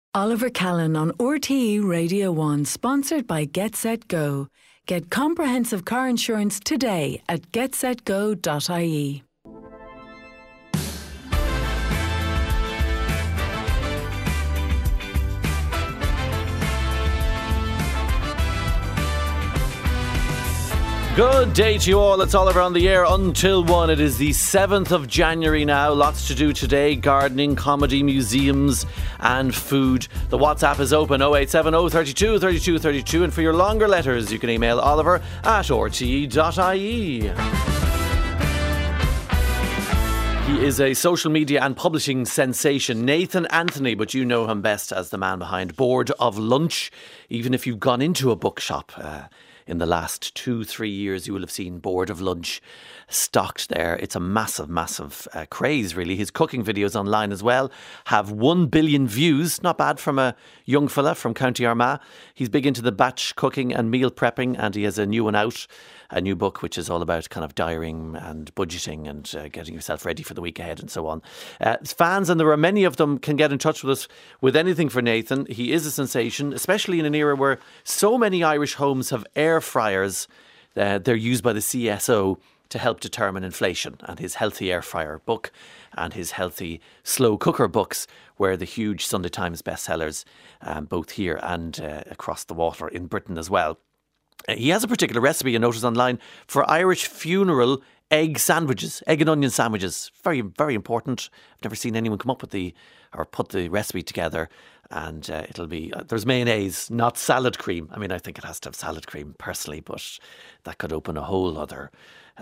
Oliver Callan on RTE Radio 1, sponsored by Get Set Go. Get comprehensive car insurance today at getsetgo.ie. Good day to you all. It's Oliver on the air until 1. It is the 7th of January now. Lots to do today. Gardening, comedy, museums and food. The WhatsApp is open 0870 32 32 32. And for your longer letters, you can email Oliver at rte.ie. He is a social media and publishing sensation, Nathan Anthony, but you know him best as the man behind Board of Lunch. Even if you've gone into a bookshop in the last 2-3 years, you will have seen Board of Lunch stocked there. It's a massive craze, really. His cooking videos online as well have 1 billion views. Not bad from a young fella from County Armagh. He's big into the batch cooking and meal prepping, and he has a new one out, a new book which is all about kind of diarying and budgeting and getting yourself ready for the week ahead and so on. Fans, and there are many of them, can get in touch with us with anything for Nathan. He is a sensation, especially in an era where so many Irish homes have air fryers. They're used by the CSO to help determine inflation, and his Healthy Air Fryer book and his Healthy Slow Cooker books were the huge Sunday Times bestsellers, both here and across the water in Britain as well. He has a particular recipe, you notice online, for Irish funeral egg sandwiches, egg and onion sandwiches. Very, very important. I've never seen anyone come up with put the recipe together. And it'll be, there's mayonnaise, not salad cream. I mean, I think it has to have salad cream personally, but that could open a whole other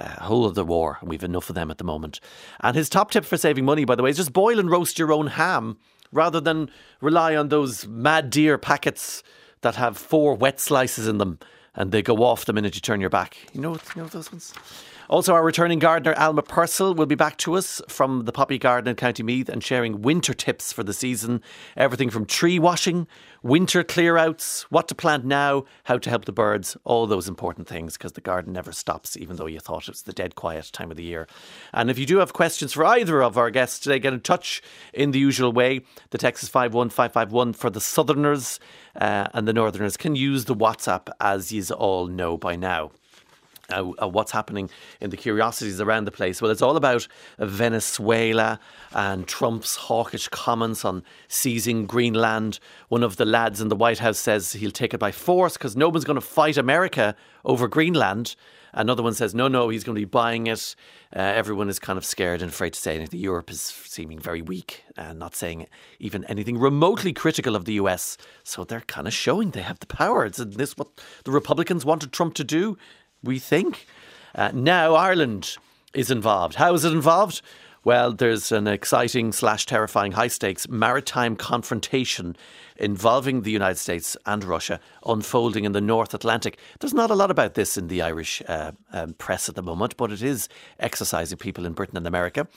war, and we've enough of them at the moment. And his top tip for saving money, by the way, is just boil and roast your own ham rather than rely on those Mad Deer packets that have 4 wet slices in them and they go off the minute you turn your back. You know those ones? Also, our returning gardener, Alma Purcell, will be back to us from the Poppy Garden in County Meath and sharing winter tips for the season. Everything from tree washing, winter clear-outs, what to plant now, how to help the birds, all those important things, because the garden never stops, even though you thought it was the dead quiet time of the year. And if you do have questions for either of our guests today, get in touch in the usual way. The text is 51551 for the Southerners, and the Northerners can use the WhatsApp, as you all know by now. What's happening in the curiosities around the place? Well, it's all about Venezuela and Trump's hawkish comments on seizing Greenland. One of the lads in the White House says he'll take it by force because no one's going to fight America over Greenland. Another one says, no, he's going to be buying it. Everyone is kind of scared and afraid to say anything. Europe is seeming very weak and not saying even anything remotely critical of the US. So they're kind of showing they have the power. Isn't this what the Republicans wanted Trump to do? We think. Now Ireland is involved. How is it involved? Well, there's an exciting / terrifying high-stakes maritime confrontation involving the United States and Russia unfolding in the North Atlantic. There's not a lot about this in the Irish press at the moment, but it is exercising people in Britain and America.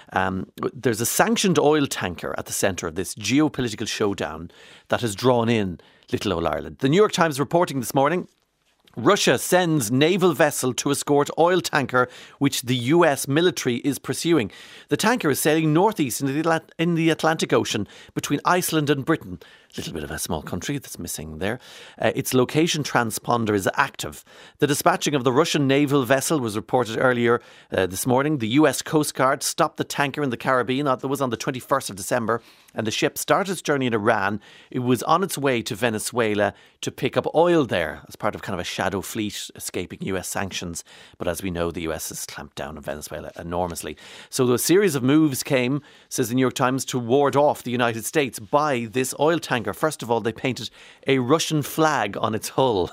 There's a sanctioned oil tanker at the centre of this geopolitical showdown that has drawn in little old Ireland. The New York Times reporting this morning, Russia sends naval vessel to escort oil tanker which the US military is pursuing. The tanker is sailing northeast in the Atlantic Ocean between Iceland and Britain. A little bit of a small country that's missing there. Its location transponder is active. The dispatching of the Russian naval vessel was reported earlier this morning. The US Coast Guard stopped the tanker in the Caribbean. That was on the 21st of December. And the ship started its journey in Iran. It was on its way to Venezuela to pick up oil there as part of kind of a shadow fleet escaping US sanctions. But as we know, the US has clamped down on Venezuela enormously. So a series of moves came, says the New York Times, to ward off the United States by this oil tanker. First of all, they painted a Russian flag on its hull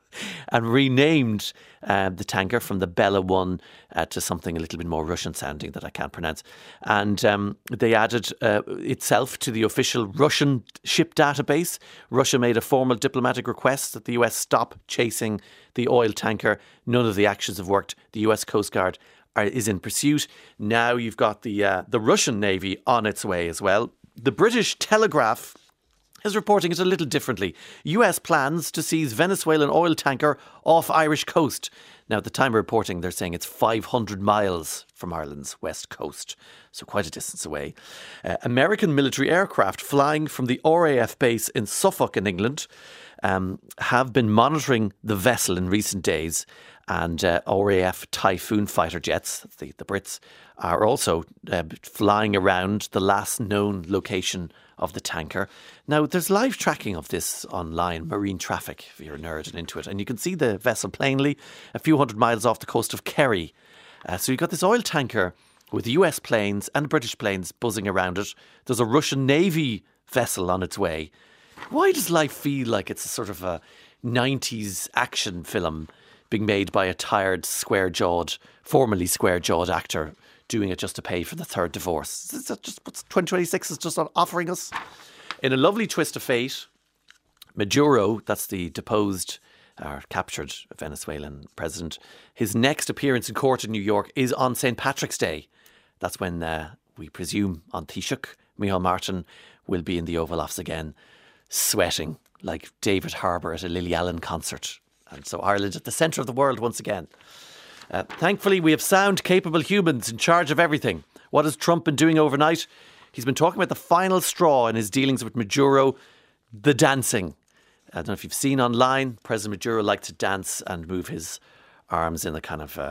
and renamed the tanker from the Bella 1 to something a little bit more Russian sounding that I can't pronounce. And they added itself to the official Russian ship database. Russia made a formal diplomatic request that the US stop chasing the oil tanker. None of the actions have worked. The US Coast Guard is in pursuit. Now you've got the Russian Navy on its way as well. The British Telegraph is reporting it a little differently. US plans to seize Venezuelan oil tanker off Irish coast. Now, at the time of reporting, they're saying it's 500 miles from Ireland's west coast, so quite a distance away. American military aircraft flying from the RAF base in Suffolk in England have been monitoring the vessel in recent days, and RAF Typhoon fighter jets, the Brits, are also flying around the last known location of the tanker. Now, there's live tracking of this online, Marine Traffic, if you're a nerd and into it, and you can see the vessel plainly a few hundred miles off the coast of Kerry. So you've got this oil tanker with US planes and British planes buzzing around it. There's a Russian Navy vessel on its way. Why does life feel like it's a sort of a 90s action film being made by a tired, formerly square-jawed actor doing it just to pay for the third divorce? Is that just what 2026 is just offering us? In a lovely twist of fate, Maduro, that's the deposed or captured Venezuelan president, his next appearance in court in New York is on St. Patrick's Day. That's when we presume on Taoiseach Micheál Martin will be in the Oval Office again, sweating like David Harbour at a Lily Allen concert. And so Ireland at the centre of the world once again. Thankfully, we have sound, capable humans in charge of everything. What has Trump been doing overnight? He's been talking about the final straw in his dealings with Maduro, the dancing. I don't know if you've seen online, President Maduro liked to dance and move his arms in a kind of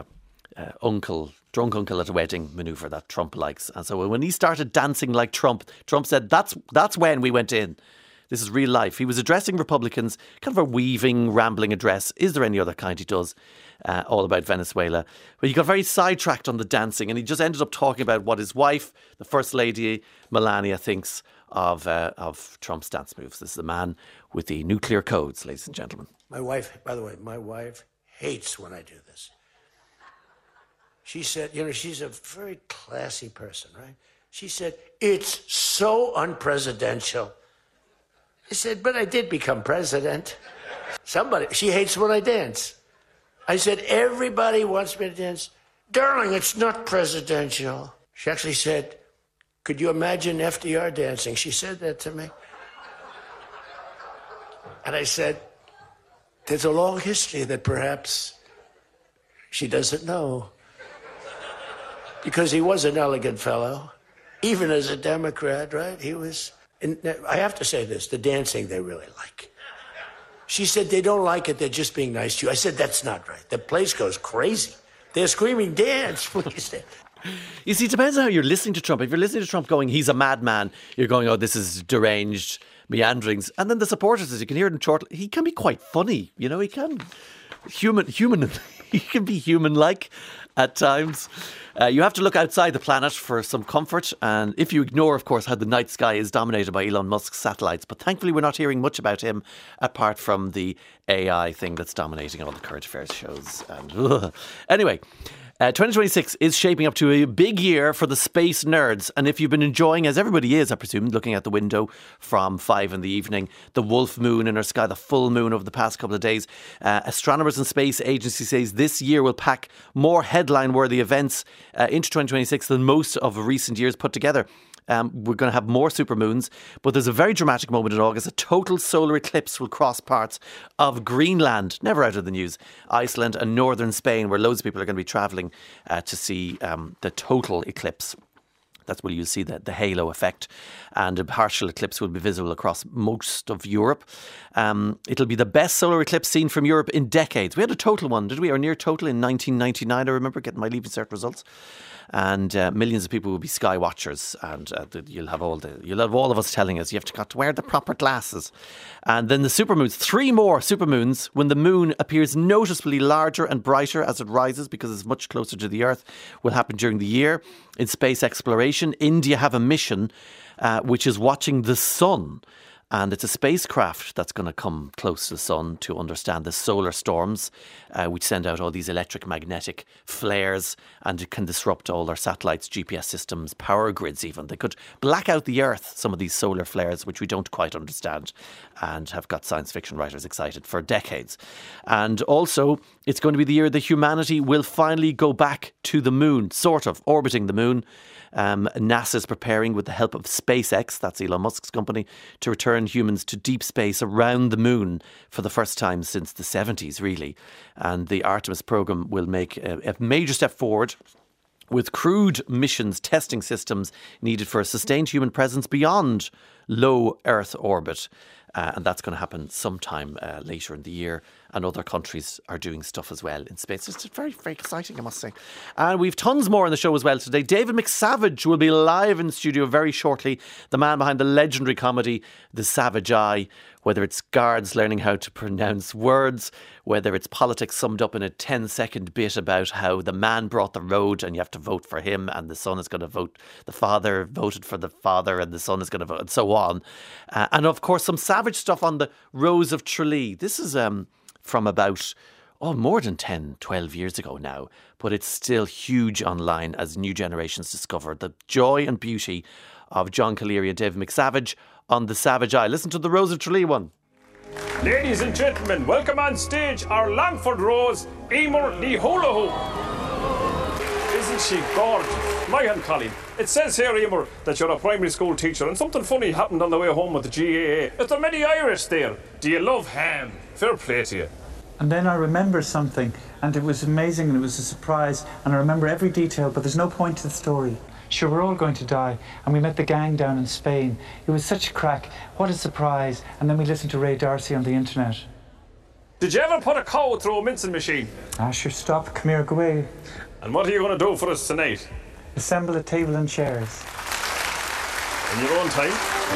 drunk uncle at a wedding manoeuvre that Trump likes. And so when he started dancing like Trump said, that's when we went in. This is real life. He was addressing Republicans, kind of a weaving, rambling address. Is there any other kind he does? All about Venezuela. But he got very sidetracked on the dancing, and he just ended up talking about what his wife, the First Lady, Melania, thinks of Trump's dance moves. This is the man with the nuclear codes, ladies and gentlemen. My wife, by the way, my wife hates when I do this. She said, she's a very classy person, right? She said, it's so unpresidential. I said, but I did become president. She hates when I dance. I said, everybody wants me to dance. Darling, it's not presidential. She actually said, could you imagine FDR dancing? She said that to me. And I said, there's a long history that perhaps she doesn't know. Because he was an elegant fellow, even as a Democrat, right? He was... And I have to say this, the dancing they really like. She said they don't like it, they're just being nice to you. I said, that's not right. The place goes crazy. They're screaming, dance, please. You see, it depends on how you're listening to Trump. If you're listening to Trump going, he's a madman, you're going, oh, this is deranged meanderings. And then the supporters, as you can hear in short, he can be quite funny. He can he can be human-like at times. You have to look outside the planet for some comfort, and if you ignore, of course, how the night sky is dominated by Elon Musk's satellites. But thankfully, we're not hearing much about him apart from the AI thing that's dominating all the current affairs shows. And, anyway, 2026 is shaping up to a big year for the space nerds. And if you've been enjoying, as everybody is, I presume, looking out the window from 5 in the evening, the wolf moon in our sky, the full moon over the past couple of days, Astronomers and Space Agency says this year will pack more headline-worthy events into 2026 than most of recent years put together. We're going to have more supermoons, but there's a very dramatic moment in August. A total solar eclipse will cross parts of Greenland, never out of the news, Iceland and northern Spain, where loads of people are going to be travelling to see the total eclipse. That's where you'll see the halo effect, and a partial eclipse will be visible across most of Europe. It'll be the best solar eclipse seen from Europe in decades. We had a total one, did we? Or near total in 1999. I remember getting my Leaving Cert results. And millions of people will be sky watchers, and you'll have all of us telling us you have to wear the proper glasses. And then the supermoons, 3 more supermoons, when the moon appears noticeably larger and brighter as it rises because it's much closer to the Earth, will happen during the year. In space exploration, India have a mission which is watching the sun. And it's a spacecraft that's going to come close to the sun to understand the solar storms, which send out all these electric-magnetic flares, and it can disrupt all our satellites, GPS systems, power grids even. They could black out the Earth, some of these solar flares, which we don't quite understand, and have got science fiction writers excited for decades. And also, it's going to be the year that humanity will finally go back to the moon, sort of, orbiting the moon. NASA's preparing with the help of SpaceX, that's Elon Musk's company, to return down humans to deep space around the moon for the first time since the 70s, really. And the Artemis program will make a major step forward with crewed missions testing systems needed for a sustained human presence beyond low Earth orbit. And that's going to happen sometime later in the year. And other countries are doing stuff as well in space. It's very, very exciting, I must say. And we've tons more on the show as well today. David McSavage will be live in the studio very shortly. The man behind the legendary comedy The Savage Eye. Whether it's guards learning how to pronounce words, whether it's politics summed up in a 10-second bit about how the man brought the road and you have to vote for him and the son is going to vote, the father voted for the father and the son is going to vote, and so on. And of course, some savage stuff on the Rose of Tralee. This is from about more than 10, 12 years ago now, but it's still huge online as new generations discover the joy and beauty of John Calleary and David McSavage on The Savage Eye. Listen to the Rose of Tralee one. Ladies and gentlemen, welcome on stage our Longford Rose, Emer Ní Holoho. Isn't she gorgeous? My hand, Colleen. It says here, Emer, that you're a primary school teacher and something funny happened on the way home with the GAA. Is there many Irish there? Do you love ham? Fair play to you. And then I remember something, and it was amazing, and it was a surprise, and I remember every detail, but there's no point to the story. Sure, we're all going to die, and we met the gang down in Spain. It was such a crack, what a surprise, and then we listened to Ray D'Arcy on the internet. Did you ever put a cow through a mincing machine? Sure, stop, come here, go away. And what are you going to do for us tonight? Assemble a table and chairs. In your own time?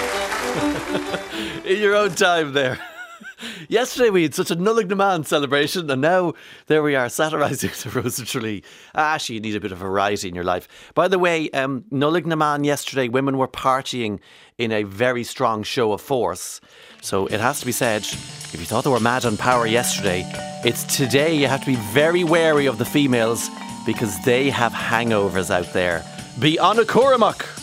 In your own time there. Yesterday we had such a Nullig Naman celebration, and now there we are satirising the Rose of Tralee. Actually, you need a bit of variety in your life. By the way, Nullig Naman yesterday, women were partying in a very strong show of force. So it has to be said, if you thought they were mad on power yesterday, it's today you have to be very wary of the females because they have hangovers out there. Be on a Curamach.